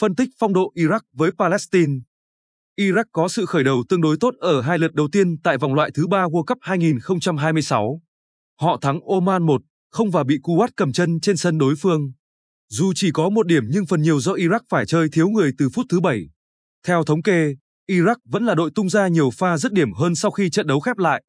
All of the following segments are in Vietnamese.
Phân tích phong độ Iraq với Palestine. Iraq có sự khởi đầu tương đối tốt ở hai lượt đầu tiên tại vòng loại thứ 3 World Cup 2026. Họ thắng Oman 1-0 và bị Kuwait cầm chân trên sân đối phương. Dù chỉ có một điểm nhưng phần nhiều do Iraq phải chơi thiếu người từ phút thứ 7. Theo thống kê, Iraq vẫn là đội tung ra nhiều pha dứt điểm hơn sau khi trận đấu khép lại.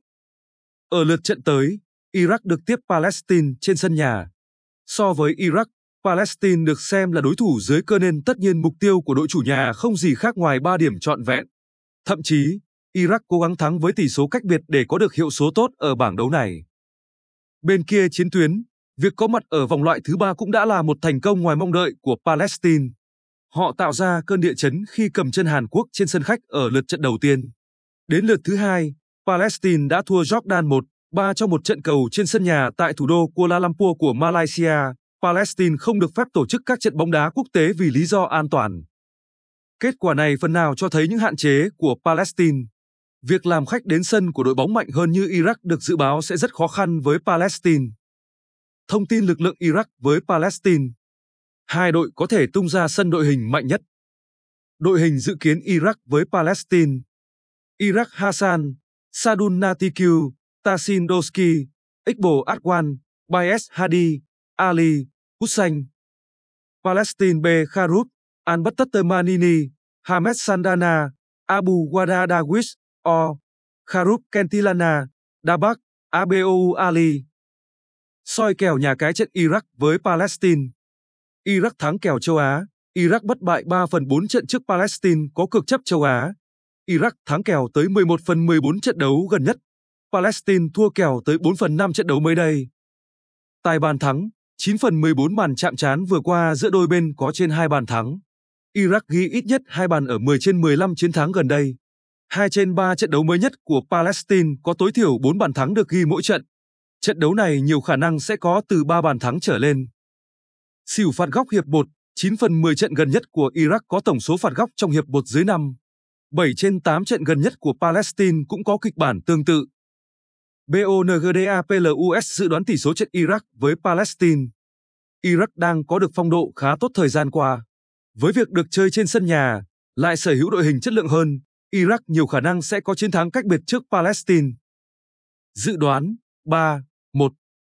Ở lượt trận tới, Iraq được tiếp Palestine trên sân nhà. So với Iraq, Palestine được xem là đối thủ dưới cơ nên tất nhiên mục tiêu của đội chủ nhà không gì khác ngoài 3 điểm trọn vẹn. Thậm chí, Iraq cố gắng thắng với tỷ số cách biệt để có được hiệu số tốt ở bảng đấu này. Bên kia chiến tuyến, việc có mặt ở vòng loại thứ 3 cũng đã là một thành công ngoài mong đợi của Palestine. Họ tạo ra cơn địa chấn khi cầm chân Hàn Quốc trên sân khách ở lượt trận đầu tiên. Đến lượt thứ 2, Palestine đã thua Jordan 1-3 trong một trận cầu trên sân nhà tại thủ đô Kuala Lumpur của Malaysia. Palestine không được phép tổ chức các trận bóng đá quốc tế vì lý do an toàn. Kết quả này phần nào cho thấy những hạn chế của Palestine. Việc làm khách đến sân của đội bóng mạnh hơn như Iraq được dự báo sẽ rất khó khăn với Palestine. Thông tin lực lượng Iraq với Palestine. Hai đội có thể tung ra sân đội hình mạnh nhất. Đội hình dự kiến Iraq với Palestine. Iraq Hassan, Sadun Natiku, Tasin Doski, Iqbal Adwan, Bayes Hadi, Ali, Hussein. Palestine B. Kharub, Al-Battat Manini, Hamed Sandana, Abu Wada Dawish, O. Kharub Kentilana, Dabak, Abou Ali. Soi kèo nhà cái trận Iraq với Palestine. Iraq thắng kèo châu Á. Iraq bất bại 3/4 trận trước Palestine có cược chấp châu Á. Iraq thắng kèo tới 11/14 trận đấu gần nhất. Palestine thua kèo tới 4/5 trận đấu mới đây. Tài bàn thắng, 9/14 màn chạm trán vừa qua giữa đôi bên có trên 2 bàn thắng. Iraq ghi ít nhất 2 bàn ở 10 trên 15 chiến thắng gần đây. 2 trên 3 trận đấu mới nhất của Palestine có tối thiểu 4 bàn thắng được ghi mỗi trận. Trận đấu này nhiều khả năng sẽ có từ 3 bàn thắng trở lên. Xỉu phạt góc hiệp 1, 9/10 trận gần nhất của Iraq có tổng số phạt góc trong hiệp 1 dưới 5. 7 trên 8 trận gần nhất của Palestine cũng có kịch bản tương tự. BONGDAPLUS dự đoán tỷ số trận Iraq với Palestine. Iraq đang có được phong độ khá tốt thời gian qua. Với việc được chơi trên sân nhà, lại sở hữu đội hình chất lượng hơn, Iraq nhiều khả năng sẽ có chiến thắng cách biệt trước Palestine. Dự đoán 3-1